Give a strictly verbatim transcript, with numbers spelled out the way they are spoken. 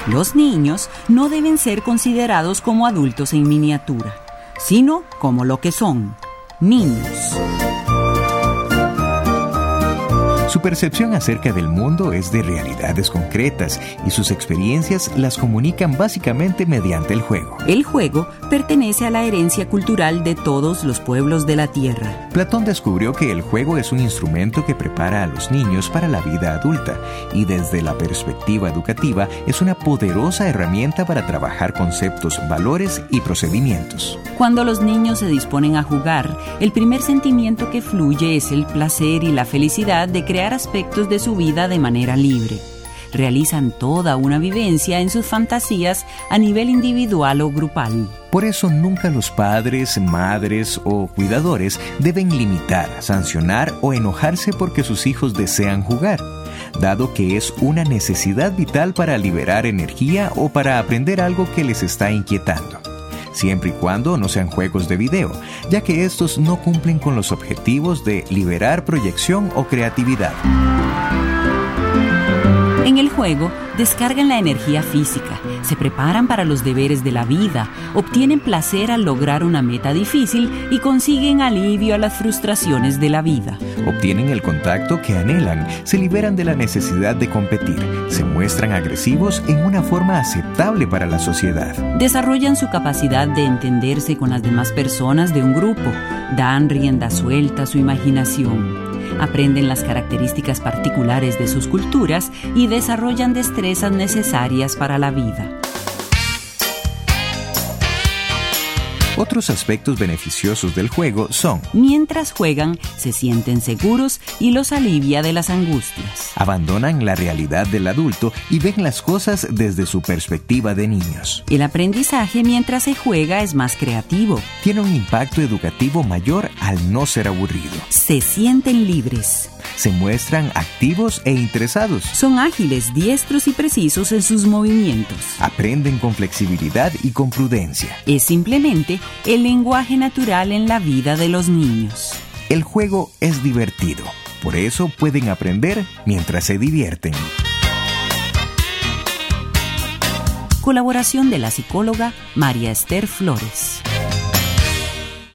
Los niños no deben ser considerados como adultos en miniatura, sino como lo que son, niños. Su percepción acerca del mundo es de realidades concretas y sus experiencias las comunican básicamente mediante el juego. El juego pertenece a la herencia cultural de todos los pueblos de la Tierra. Platón descubrió que el juego es un instrumento que prepara a los niños para la vida adulta y desde la perspectiva educativa es una poderosa herramienta para trabajar conceptos, valores y procedimientos. Cuando los niños se disponen a jugar, el primer sentimiento que fluye es el placer y la felicidad de crear aspectos de su vida de manera libre. Realizan toda una vivencia en sus fantasías a nivel individual o grupal. Por eso nunca los padres, madres o cuidadores deben limitar, sancionar o enojarse porque sus hijos desean jugar, dado que es una necesidad vital para liberar energía o para aprender algo que les está inquietando. Siempre y cuando no sean juegos de video, ya que estos no cumplen con los objetivos de liberar proyección o creatividad. En el juego, descargan la energía física, se preparan para los deberes de la vida, obtienen placer al lograr una meta difícil y consiguen alivio a las frustraciones de la vida. Obtienen el contacto que anhelan, se liberan de la necesidad de competir, se muestran agresivos en una forma aceptable para la sociedad. Desarrollan su capacidad de entenderse con las demás personas de un grupo, dan rienda suelta a su imaginación. Aprenden las características particulares de sus culturas y desarrollan destrezas necesarias para la vida. Otros aspectos beneficiosos del juego son: mientras juegan, se sienten seguros y los alivia de las angustias. Abandonan la realidad del adulto y ven las cosas desde su perspectiva de niños. El aprendizaje mientras se juega es más creativo. Tiene un impacto educativo mayor al no ser aburrido. Se sienten libres. Se muestran activos e interesados. Son ágiles, diestros y precisos en sus movimientos. Aprenden con flexibilidad y con prudencia. Es simplemente el lenguaje natural en la vida de los niños. El juego es divertido, por eso pueden aprender mientras se divierten. Colaboración de la psicóloga María Esther Flores.